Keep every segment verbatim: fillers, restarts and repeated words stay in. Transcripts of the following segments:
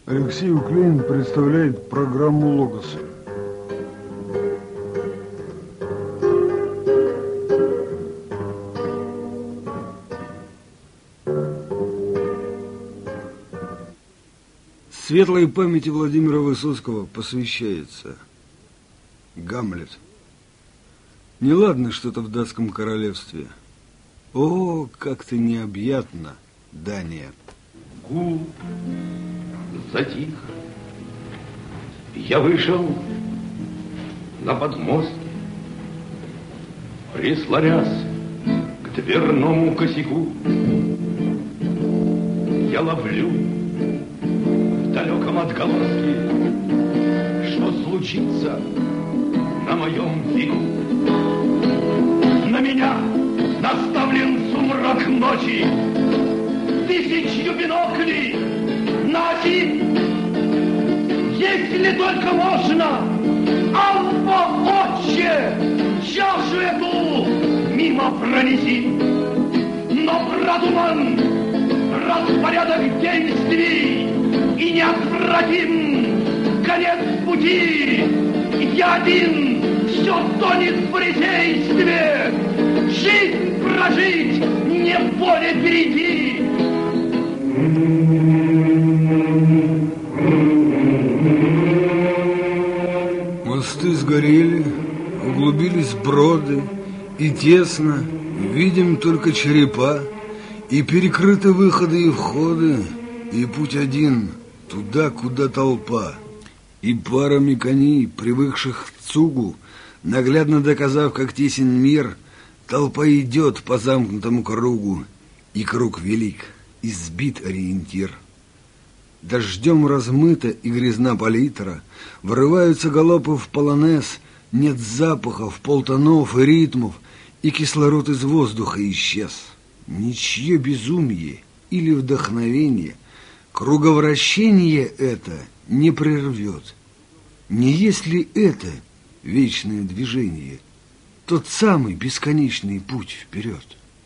Алексей Уклейн представляет программу «Логосы». Светлой памяти Владимира Высоцкого посвящается Гамлет. Неладно что-то в датском королевстве. О, как ты необъятна, Дания. Гул затих. Я вышел на подмостки, прислонясь к дверному косяку. Я ловлю в далеком отголоске, что случится на моем веку. На меня наставлен сумрак ночи, тысячью биноклей на один. Если только можно, Алфа, Отче, чашу эту мимо пронеси. Но продуман распорядок действий и неотвратим конец пути. Я один, все тонет в фарисействе. Жизнь прожить, не поле перейти. Мосты сгорели, углубились броды, и тесно, видим только черепа, и перекрыты выходы и входы, и путь один, туда, куда толпа. И парами коней, привыкших к цугу, наглядно доказав, как тесен мир, толпа идет по замкнутому кругу, и круг велик, и сбит ориентир. Дождем размыта и грязна палитра, врываются галопы в полонез, нет запахов, полтонов и ритмов, и кислород из воздуха исчез. Ничье безумие или вдохновение круговращение это не прервет. Не есть ли это вечное движение, тот самый бесконечный путь вперед?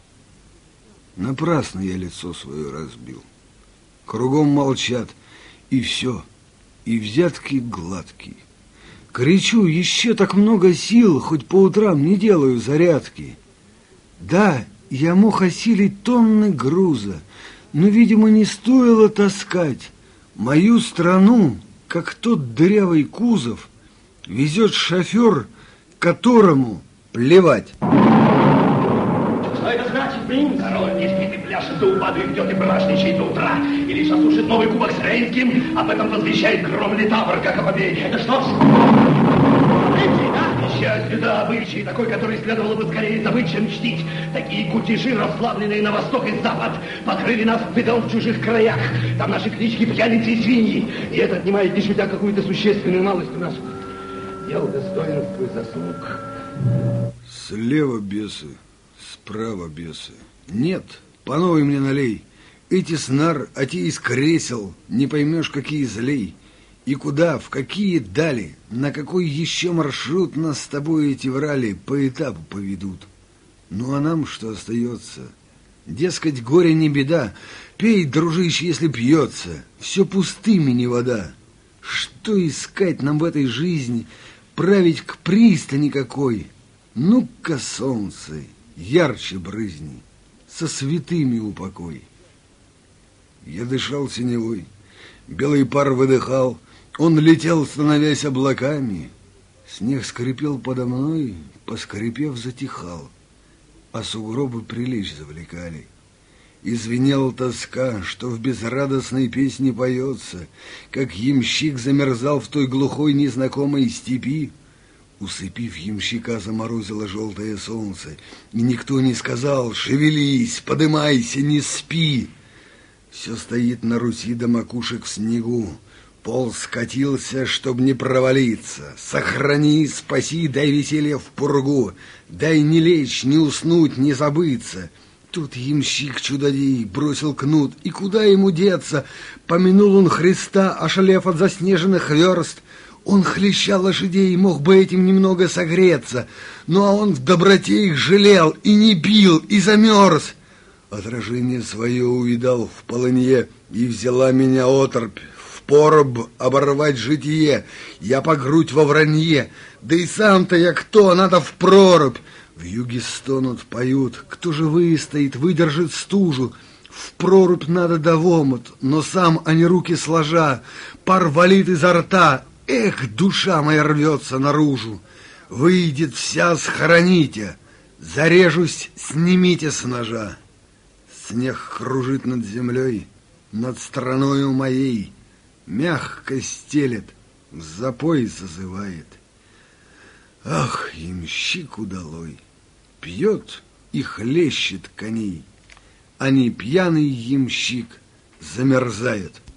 Напрасно я лицо свое разбил. Кругом молчат, и все, и взятки гладкие. Кричу, еще так много сил, хоть по утрам не делаю зарядки. Да, я мог осилить тонны груза, но, видимо, не стоило таскать. Мою страну, как тот дырявый кузов, везет шофер, которому плевать. Что это значит, принц? Король не спит и пляшет до упаду, и ждет и бражничает до утра. И лишь осушит новый кубок с Рейнским, об этом возвещает громный табор, как о победе. Это что ж? Обычай, да? Счастье, да, обычай, такой, который следовало бы скорее забыть, чем чтить. Такие кутежи, расслабленные на восток и запад, покрыли нас бедом в чужих краях. Там наши клички пьяницы и свиньи. И это отнимает, не шутя, какую-то существенную малость у нас. Дел достоинств и заслуг. Слева бесы, справа бесы. Нет, по новой мне налей. Эти снар, а те из кресел, не поймешь, какие злей. И куда, в какие дали, на какой еще маршрут нас с тобой эти врали по этапу поведут. Ну а нам что остается? Дескать, горе не беда, пей, дружище, если пьется, все пустыми не вода. Что искать нам в этой жизни, править к пристани какой? Ну-ка, солнце, ярче брызни, со святыми упокой. Я дышал синевой, белый пар выдыхал, он летел, становясь облаками. Снег скрипел подо мной, поскрипев, затихал, а сугробы прилечь завлекали. И звенела тоска, что в безрадостной песне поется, как ямщик замерзал в той глухой незнакомой степи. Усыпив ямщика, заморозило желтое солнце, и никто не сказал: «Шевелись, подымайся, не спи». Все стоит на Руси до макушек в снегу. Пол скатился, чтоб не провалиться. Сохрани, спаси, дай веселье в пургу. Дай не лечь, не уснуть, не забыться. Тут ямщик чудодей бросил кнут, и куда ему деться? Помянул он Христа, ошалев от заснеженных верст. Он хлеща лошадей, мог бы этим немного согреться, ну а он в доброте их жалел, и не пил, и замерз. Отражение свое увидал в полынье, и взяла меня оторопь. В пороб оборвать житие, я по грудь во вранье, да и сам-то я кто, надо в прорубь. В юге стонут, поют, кто же выстоит, выдержит стужу. В прорубь надо да в омут, но сам они руки сложа, пар валит изо рта, эх, душа моя рвется наружу. Выйдет вся, схороните, зарежусь, снимите с ножа. Снег кружит над землей, над страною моей, мягко стелет, в запой зазывает. Ах, ямщик удалой, пьет и хлещет коней, а не пьяный ямщик замерзает.